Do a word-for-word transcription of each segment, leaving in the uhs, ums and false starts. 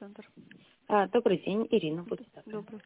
центр. А, добрый день, Ирина. Будет Добрый.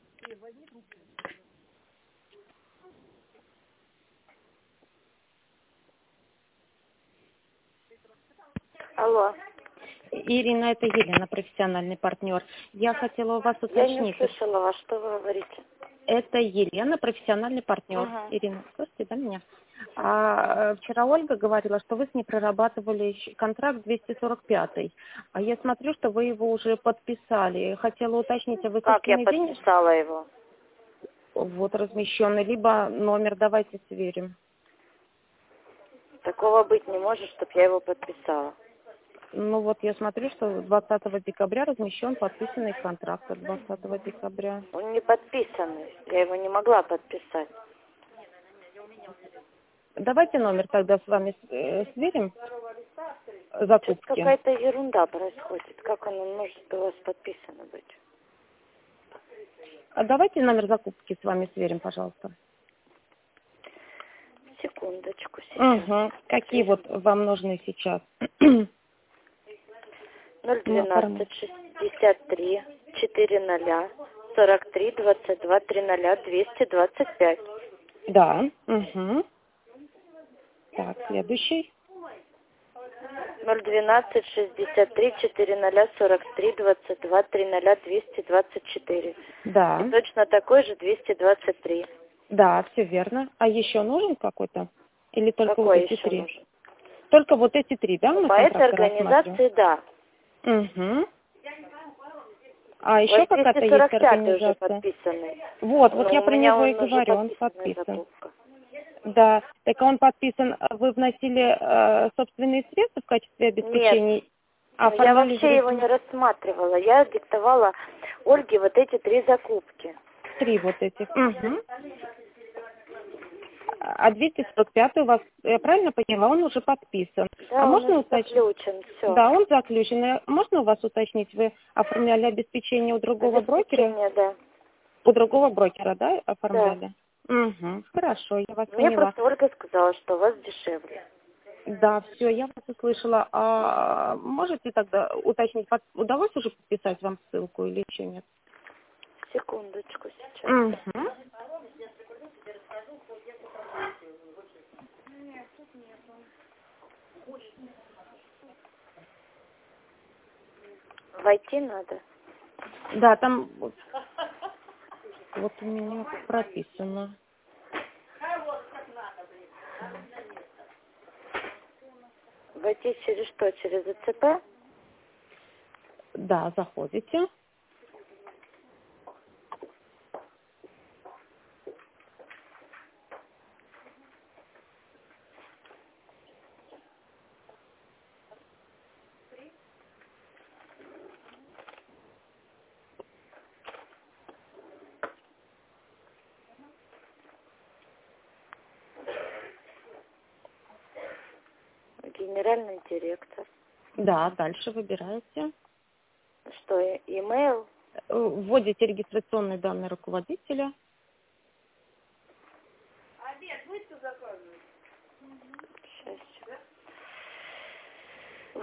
Алло. Ирина, это Елена, профессиональный партнер. Я хотела у вас Я не уточнить. услышала вас, что вы говорите. Это Елена, профессиональный партнер. Ага. Ирина, слышите, да, меня? А, э, вчера Ольга говорила, что вы с ней прорабатывали щ- контракт двести сорок пятый. А я смотрю, что вы его уже подписали. Хотела уточнить, а вы Как я собственный денег подписала его? вот размещенный, либо номер, давайте сверим. Такого быть не может, чтобы я его подписала. Ну вот я смотрю, что двадцатого декабря размещен подписанный контракт от двадцатого декабря. Он не подписанный. Я его не могла подписать. Давайте номер тогда с вами э, сверим Тут закупки. какая-то ерунда происходит. Как он может у вас подписан быть? А давайте номер закупки с вами сверим, пожалуйста. Секундочку сейчас. Угу. Какие вот вам нужны сейчас? ноль двенадцать шестьдесят три четыре ноля сорок три двадцать два три ноля двести двадцать пять. Да. Угу. Так, следующий. ноль двенадцать шестьдесят три четыре ноля сорок три двадцать два три ноля двести двадцать четыре. Да. И точно такой же двести двадцать три. Да, все верно. А еще нужен какой-то? Или только Какой вот эти еще три? нужен? Только вот эти три, да? мы По этой контракты организации, да. рассматриваем? Угу. А еще Вот какая-то двести есть сорок пятый уже организация? подписанный. Вот, вот Но я у про меня него и он уже говорю, он подписанная подписан. закупка. Да, так он подписан. А вы вносили э, собственные средства в качестве обеспечения? Нет, А ну, я оформляли вообще его юридически? не рассматривала. Я диктовала Ольге вот эти три закупки. Три вот этих. Угу. А двести сорок пятый у вас, я правильно поняла, он уже подписан. Да, А он можно уже уточнить? заключен, все. Да, он заключен. А можно у вас уточнить, вы оформляли обеспечение у другого брокера? Обеспечение, да. У другого брокера, да, Да. оформляли? Угу. Хорошо, я вас Мне поняла. просто Ольга сказала, что у вас дешевле. Да, все, я вас услышала. А можете тогда уточнить, под- удалось уже подписать вам ссылку или еще нет? Секундочку сейчас. Угу. Войти надо. Да, там вот, вот у меня прописано. Войти через что? Через АЦП? Да, заходите. Генеральный директор. Да, дальше выбираете. Что, и- имейл? Э, Вводите регистрационные данные руководителя. Сейчас. Ой.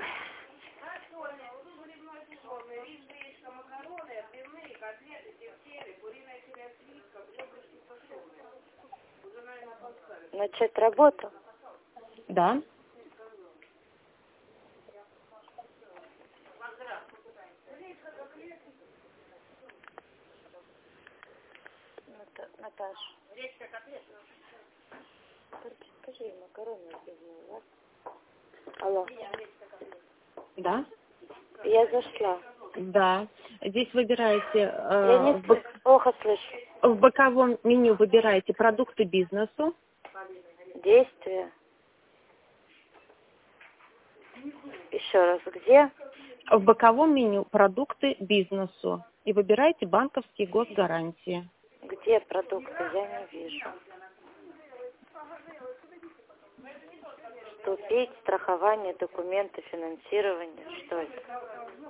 Начать работу? Да. Ната- Наташа. Только скажи, макароны любимые у вас? Алло. Да. Я зашла. Да. Здесь выбираете, Я э, не в, бок- слышу, плохо слышу. в боковом меню выбираете продукты бизнесу. Действия. Еще раз, где? В боковом меню продукты бизнесу. И выбираете банковские госгарантии. Где продукты? Я не вижу. Вступить, страхование, документы, финансирование. Что это?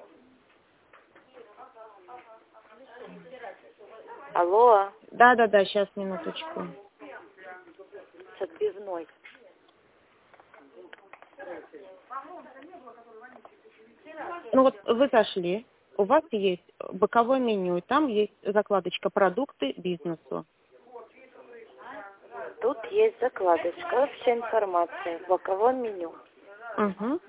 Алло, Да, да, да, сейчас минуточку. с отбивной. Ну вот вы зашли, у вас есть боковое меню, и там есть закладочка «Продукты бизнесу». Тут есть закладочка «Общая информация» в боковом меню. Угу.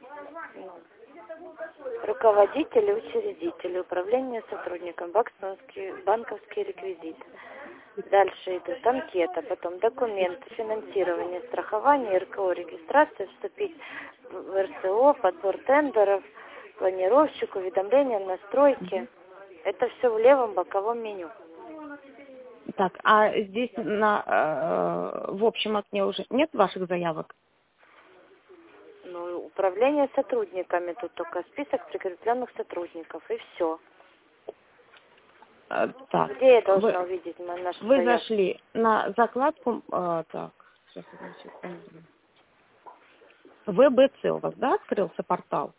Руководители, учредители, управление сотрудником, банковские, банковские реквизиты. Дальше идут анкета, потом документы, финансирование, страхование, эр ка о, регистрация, вступить в эр эс о, подбор тендеров, планировщик, уведомления, настройки. Это все в левом боковом меню. Так, а здесь на, э, в общем окне уже нет ваших заявок? Ну, управление сотрудниками, тут только список прикрепленных сотрудников, и все. Э, так, Где я должна вы, увидеть на нашу вы заявку? зашли на закладку, э, так, сейчас, одну секунду. вэ бэ цэ у вас, да, открылся портал?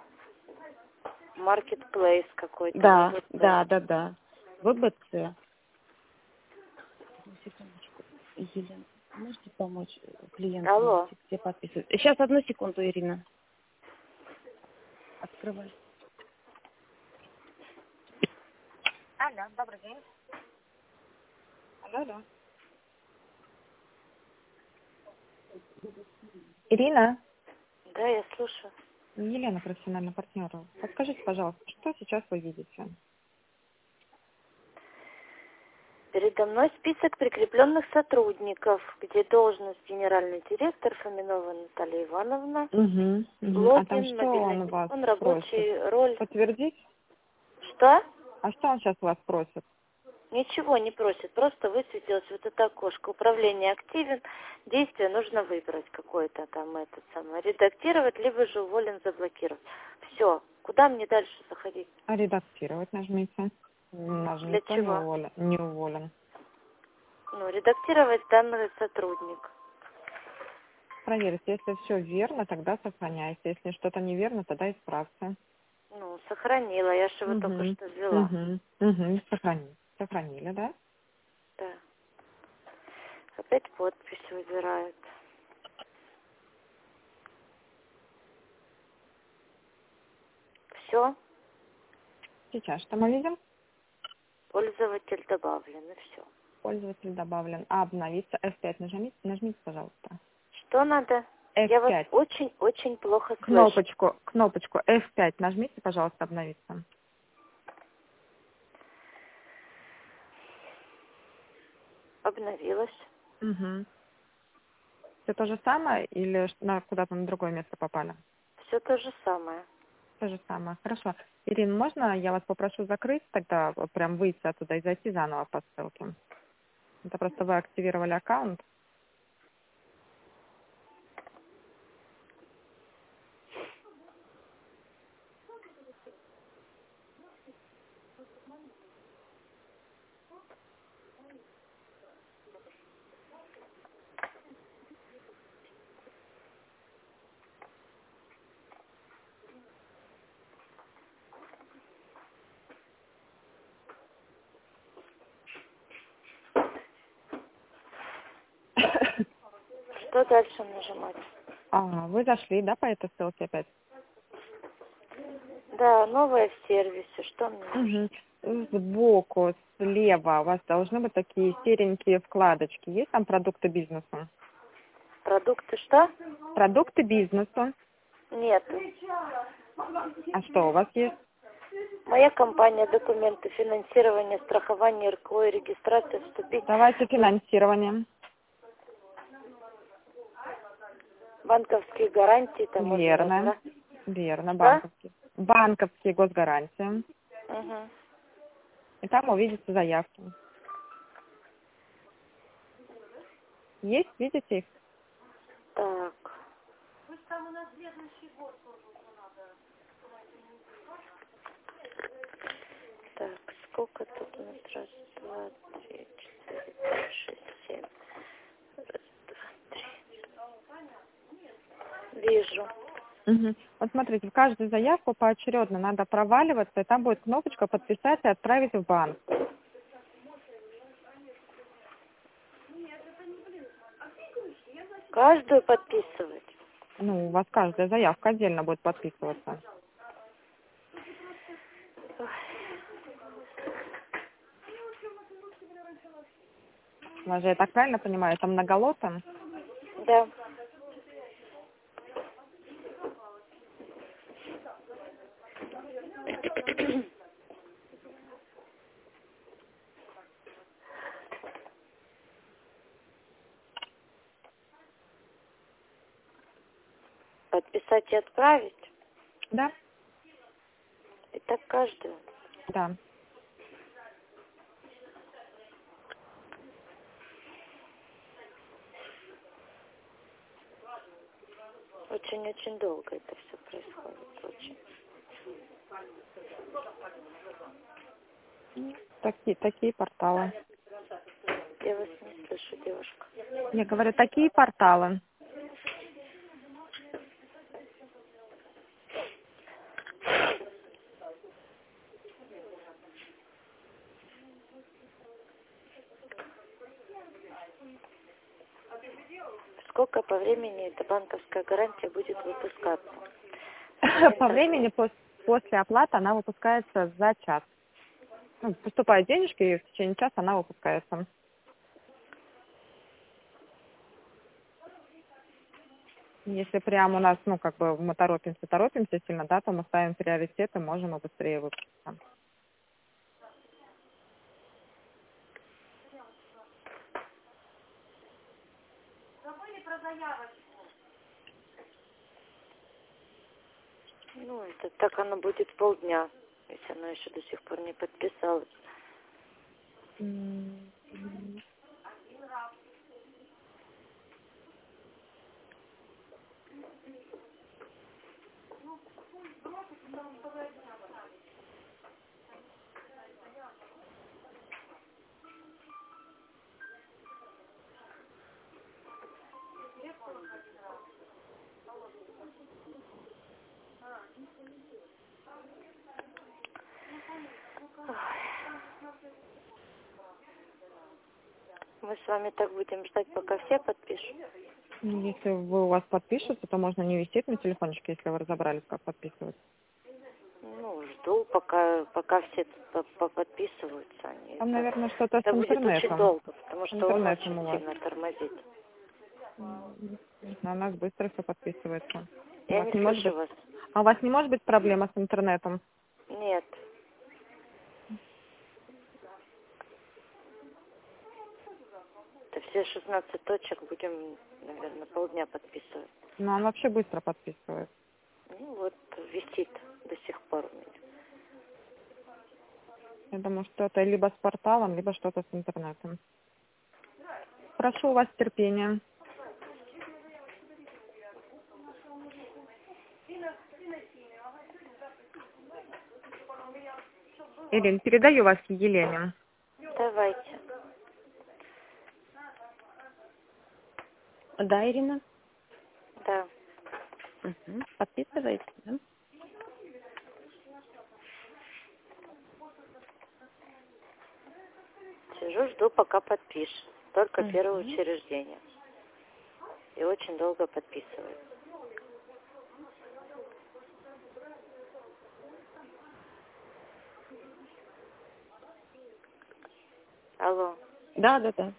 Маркетплейс какой-то. Да, вэ бэ цэ. да, да, да. вэ бэ цэ. Одну секундочку. Елена, можете помочь клиенту Алло. найти, где подписывать? Сейчас, одну секунду, Ирина. Открывай. Алло, добрый день. Алло, алло. Ирина, Да, я слушаю. Елена, профессиональный партнер. Подскажите, пожалуйста, что сейчас вы видите? Передо мной список прикрепленных сотрудников, где должность генеральный директор Фоминова Наталья Ивановна, Угу, угу. логин, А там что мобильный он у вас телефон, рабочий просит? роль. Подтвердить? Что? А что он сейчас у вас просит? Ничего не просит, просто высветилось вот это окошко. Управление активен, действие нужно выбрать какое-то там, этот самый, редактировать, либо же уволен, заблокировать. Все. Куда мне дальше заходить? А редактировать нажмите. Нажмите, Для никто не чего? уволен. Не уволен. Ну, редактировать данный сотрудник. Проверьте, если все верно, тогда сохраняйте. Если что-то неверно, тогда исправьте. Ну, сохранила, я же его только Угу, что ввела. угу, угу. Сохранили. Сохранили, да? Да. Опять подпись выбирает. Все, Сейчас что мы видим? пользователь добавлен, и все. Пользователь добавлен. А обновиться эф пять нажмите, нажмите, пожалуйста. Что надо? Я вас эф пять. очень-очень плохо слышу. Кнопочку, кнопочку эф пять нажмите, пожалуйста, обновиться. Обновилась. Угу. Все то же самое или ш- на, куда-то на другое место попали? Все то же самое. То же самое. Хорошо. Ирина, можно я вас попрошу закрыть тогда, вот прям выйти оттуда и зайти заново по ссылке? Это просто вы активировали аккаунт. Что дальше нажимать? А, вы зашли, да, по этой ссылке опять? Да, новое в сервисе. Что мне нужно? Угу. Сбоку, слева у вас должны быть такие серенькие вкладочки. Есть там продукты бизнеса? Продукты что? Продукты бизнеса. Нет. А что у вас есть? Моя компания, документы, финансирование, страхование, эр ка о, регистрация, вступить. Давайте финансирование. Банковские гарантии там можно Верно. нажать. Верно, Да? банковские. Банковские госгарантии. Угу. И там увидите заявки. Есть, видите их? Так. Так, сколько тут у нас? Раз, два, три, четыре, пять, шесть, семь. Раз, два, три. Вижу. Угу. Вот смотрите, в каждую заявку поочередно надо проваливаться, и там будет кнопочка «Подписать и отправить в банк». Каждую подписывать? Ну, у вас каждая заявка отдельно будет подписываться. У вас же, я так правильно понимаю, это многолота? Да. Подписать и отправить? Да. И так каждую? Да. Очень-очень долго это все происходит. Очень. Такие, такие порталы. Я вас не слышу, девушка. Я говорю, такие порталы. Сколько по времени эта банковская гарантия будет выпускаться? По времени пос- после оплаты она выпускается за час. Ну, поступают денежки, и в течение часа она выпускается. Если прям у нас, ну, как бы мы торопимся, торопимся сильно, да, то мы ставим приоритет и можем и быстрее выпуститься. Ну, это так оно будет полдня, если оно еще до сих пор не подписалось. М, Мы с вами так будем ждать, пока все подпишут. ну, Если вы у вас подпишутся, то можно не висеть на телефончике, если вы разобрались, как подписывать. Ну, жду, пока, пока все по- по- подписываются. Они. Там, Это, наверное, что-то с это будет очень интернетом. долго, потому С что он интернетом очень у вас. сильно тормозит. На нас быстро все подписывается. У Я вас не не может слышу быть... вас. А у вас не может быть проблема с интернетом? Нет. Это все шестнадцать точек будем, наверное, полдня подписывать. Но он вообще быстро подписывает. Ну вот, висит до сих пор у меня. Я думаю, что это либо с порталом, либо что-то с интернетом. Прошу у вас терпения. Ирин, передаю вас Елене. Давайте. Да, Ирина? Да. Угу. Подписываете, да? Сижу, жду, пока подпишет. Только Мгм. первое учреждение. И очень долго подписывает. Алло. Да, да, да.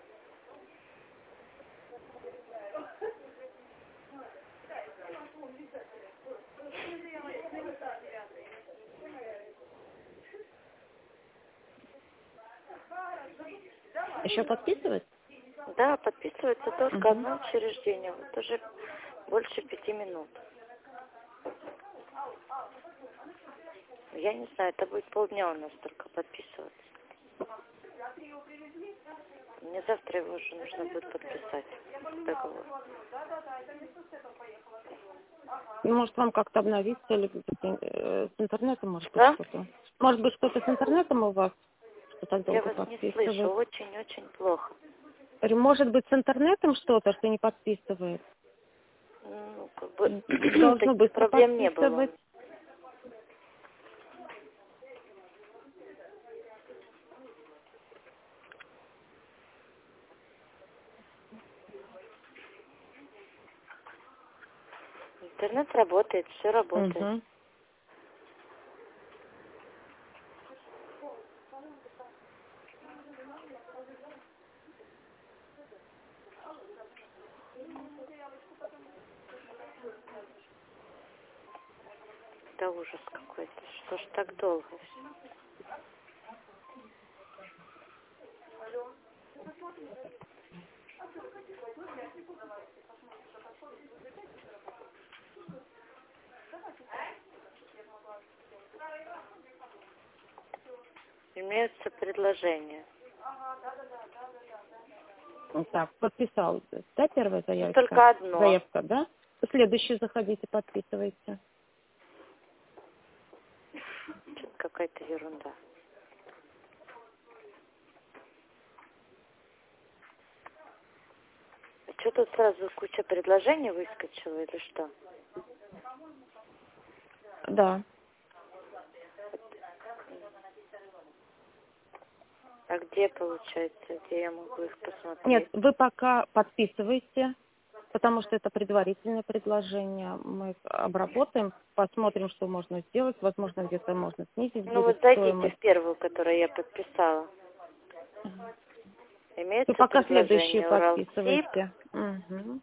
Еще подписывать? Да, подписывается только Мгм. одно учреждение. Вот уже больше пяти минут. Я не знаю, это будет полдня у нас только подписываться. Мне завтра его уже нужно будет подписать. Договор. Может, вам как-то обновиться или э, с интернетом, может быть, Да? что-то? Может быть, что-то с интернетом у вас, что так Я долго вас не подписывает? слышу, очень-очень плохо. Говорю, может быть, с интернетом что-то, что не подписывает? Ну, как бы Должно таких быстро проблем не было. подписывать. Интернет работает, все работает. Угу. Да ужас какой-то. Что ж так долго все? Имеются предложения. Так, подписал, да, первая Ну, заявка? только одно. Заявка, да? Следующую заходите, подписывайте. Что-то какая-то ерунда. А что тут сразу куча предложений выскочила или что? Да. А где, получается, где я могу их посмотреть? Нет, вы пока подписывайте, потому что это предварительное предложение. Мы обработаем, посмотрим, что можно сделать. Возможно, где-то можно снизить Ну будет вот зайдите стоимость. в первую, которую я подписала. Имеется Вы пока предложение следующие Уралсиб. подписывайте. Угу.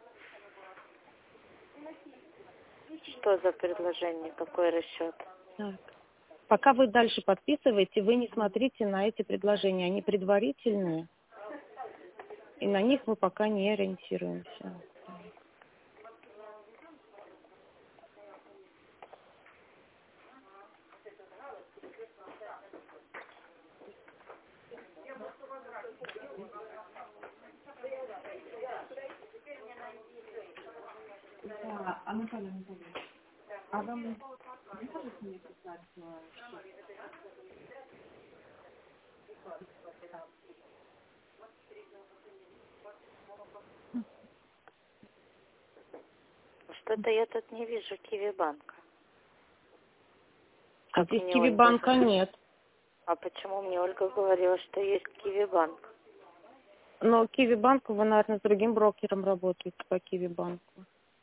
Что за предложение? Какой расчет? Так. Пока вы дальше подписываете, вы не смотрите на эти предложения. Они предварительные, и на них мы пока не ориентируемся. Да, Анатолий Анатольевич, а вам не можете мне прислать э, счет? Что-то я тут не вижу Киви-банка. А Как здесь мне Киви-банка Ольга- нет. А почему мне Ольга говорила, что есть Киви-банк? Но Киви-банку вы, наверное, с другим брокером работаете по Киви-банку.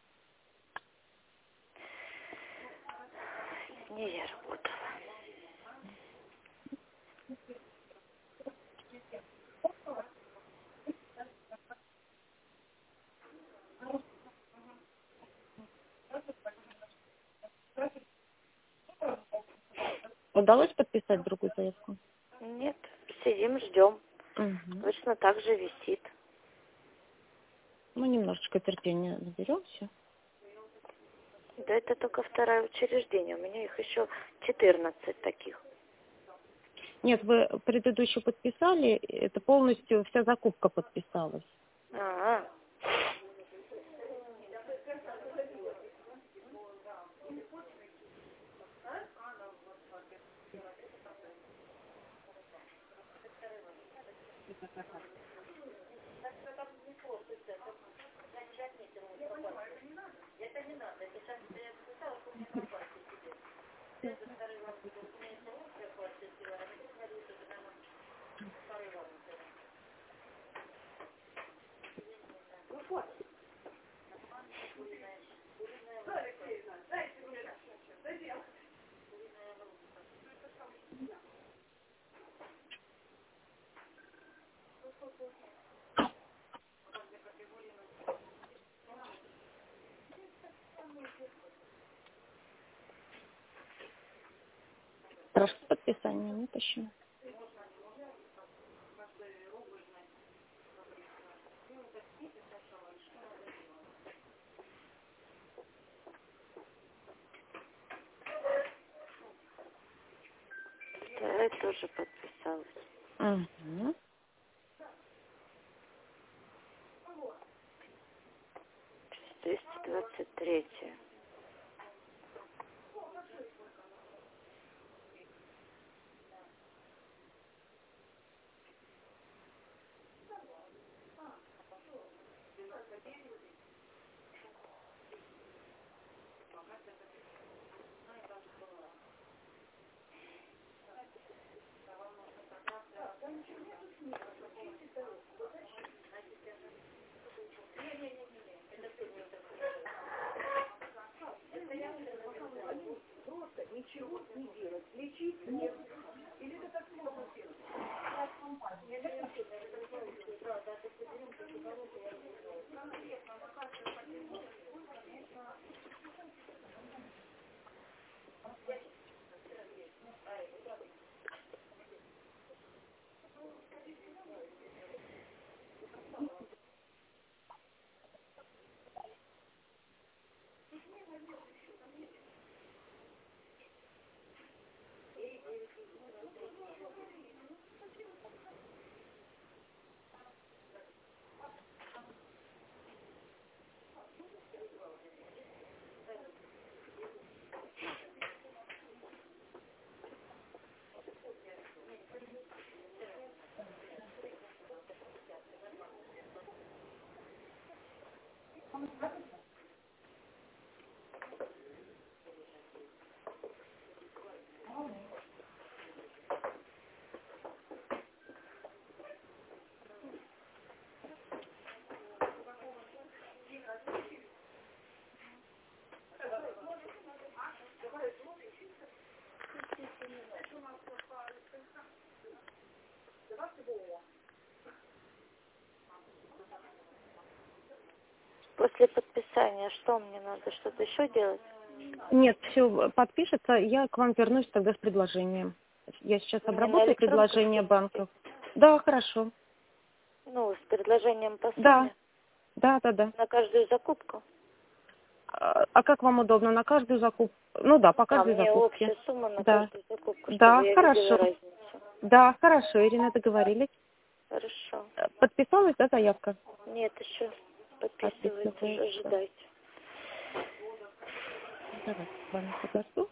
Не, я работала. Удалось подписать другую заявку? Нет, сидим, ждем. Угу. Точно так же висит. Мы немножечко терпения наберемся. Да это только второе учреждение. У меня их еще четырнадцать таких. Нет, вы предыдущую подписали, это полностью вся закупка подписалась. А-а. Прошу подписания, нет еще. Вторая тоже подписалась. Угу. двести двадцать третья. после подписания что мне надо? Что-то еще делать? Нет, все подпишется, я к вам вернусь тогда с предложением. Я сейчас Мне на обработаю электронку предложение что-то банков. Да, хорошо. Ну, с предложением по Да, сумме да, да, да. на каждую закупку? А, а как вам удобно? На каждую закупку? Ну да, по А, каждой мне закупке. общая сумма на Да. каждую закупку, чтобы Да, я видела хорошо. разницу. Да, хорошо, Ирина, договорились. Хорошо. Э, Подписалась, да, заявка? Нет, еще подписывается, Подписывается. ожидайте. Давайте с вами подожду.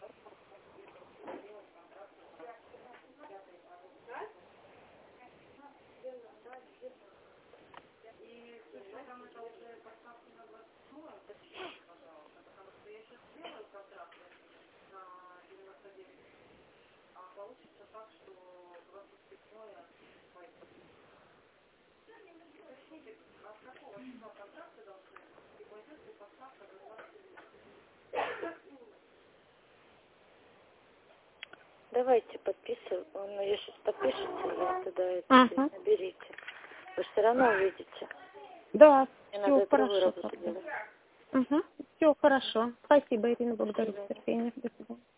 Давайте подписывай. Ну, я сейчас подпишется, я тогда это Ага. наберите. Вы все равно увидите. Да, Мне все надо другую хорошо. работу делать. Угу. Все хорошо. Спасибо, Ирина, До благодарю за свидания. терпение. До свидания.